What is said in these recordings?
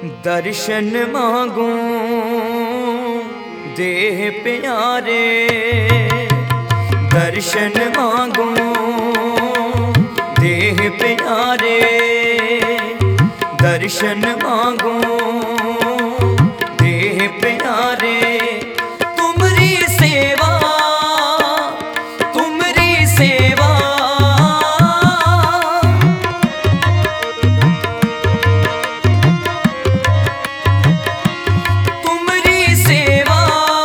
दर्शन मांगू देह प्यारे, दर्शन मांगू देह प्यारे, दर्शन मांगू देह प्यारे। तुमरी सेवा, तुमरी सेवा, तुमरी सेवा,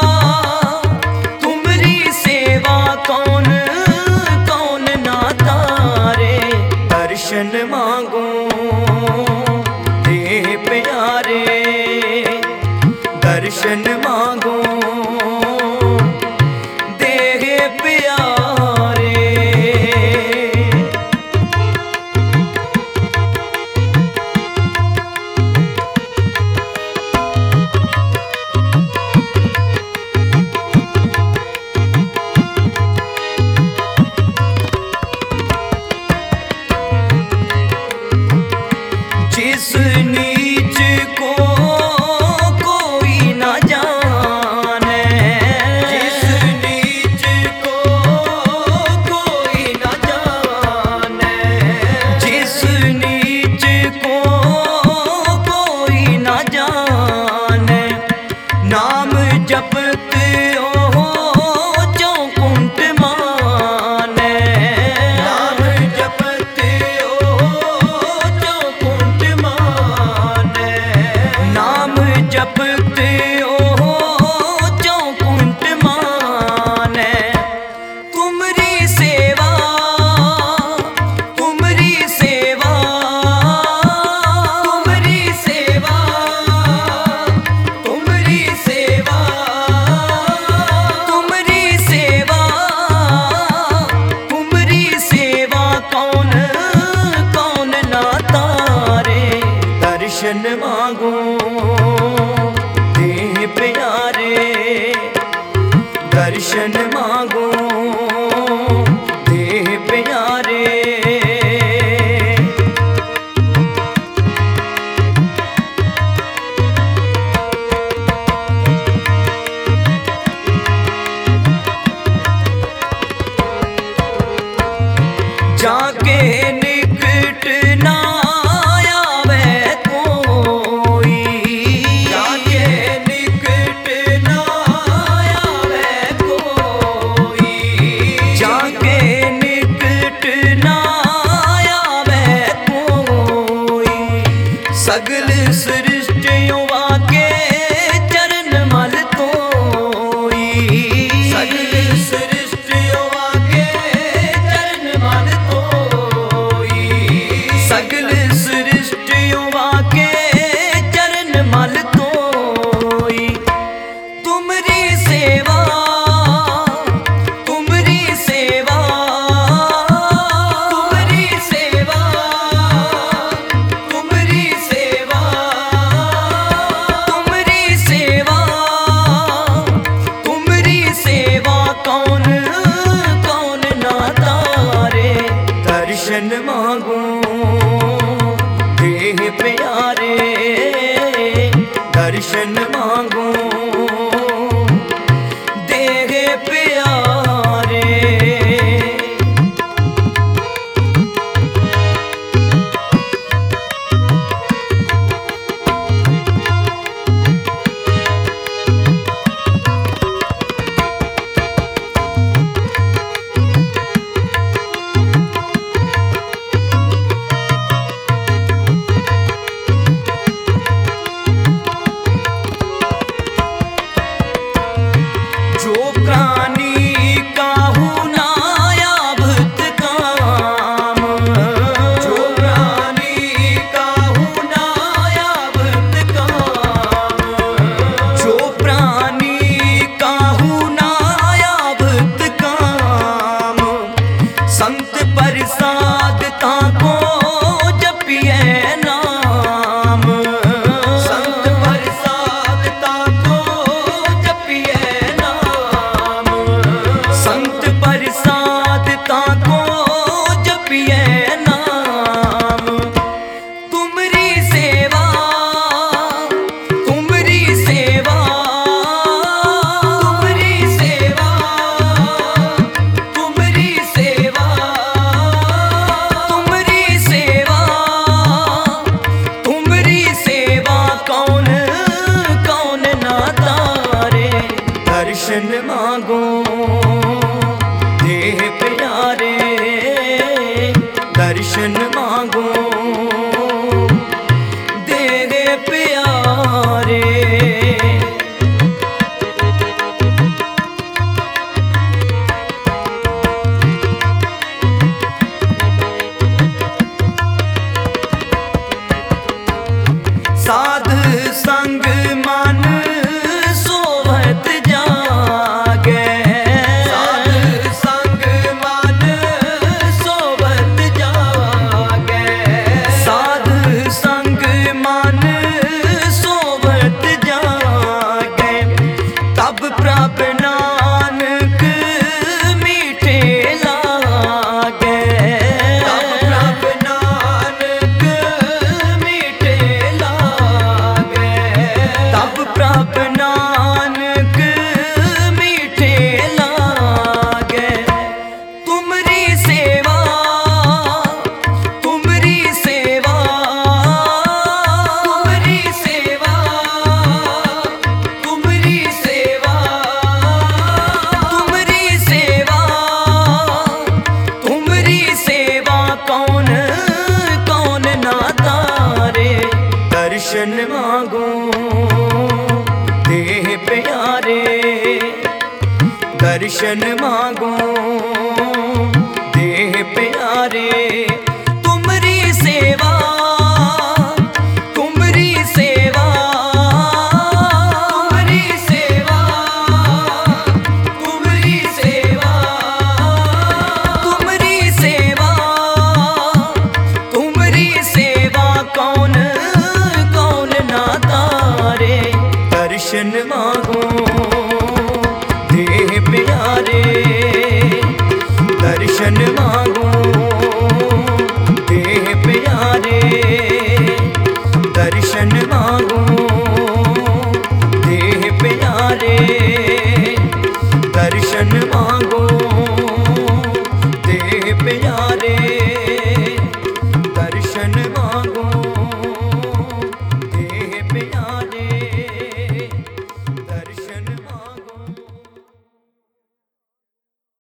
तुमरी सेवा कौन कौन ना तारे। दर्शन मांगू देह प्यारे, दर्शन मांगू देह प्यारे। जिस नीच को कोई न जाने, जिस नीच को कोई न जाने, जिस नीच को कोई न जाने। नाम जपते हो चौकुंठ माने, नाम जपते हो चौकुंठ माने, नाम जपते हो चौकुंठ माने। तुमरी सेवा, तुमरी सेवा, तुमरी सेवा, तुमरी सेवा, तुमरी सेवा, तुमरी सेवा कौन कौन ना तारे। दर्शन मांगू देह प्यारे, दर्शन मांगू देह प्यारे। जाके निकट ना आवे कोई, जाके निकट ना आवे कोई, जाके निकट ना आवे कोई। सगल सृष्टियों वाके चरण मल तोई, सगल सृष्टियों वाके चरण मल तोई, सगल सृष्टियों वाके चरण मल तोई। तुमरी सेवा, तुमरी सेवा, तुमरी सेवा, तुमरी सेवा, तुमरी सेवा, तुमरी सेवा कौन कौन ना तारे। दर्शन मांगू देह प्यारे, दर्शन मांगू देह प्यारे। साध संग मन सोवत जागे, साध संग मन सोवत जागे, साध संग मन सोवत जागे। तब प्रभ नानक मीठे लागे, तब प्रभ नानक मीठे लागे, तब प्रभ नानक मीठे लागे। तुमरी सेवा, तुमरी सेवा, तुमरी सेवा, तुमरी सेवा, तुमरी सेवा, तुमरी सेवा कौन कौन ना तारे। दर्शन मांगो देह प्यारे, दर्शन मांगो देह प्यारे। तुमरी सेवा, तुमरी सेवा, तुमरी सेवा, तुमरी सेवा, तुमरी सेवा, तुमरी सेवा कौन कौन ना तारे। दर्शन मांगो देह प्यारे, दर्शन मांगो देह प्यारे, दर्शन मांगो देह प्यारे, दर्शन मांगो देह प्यारे।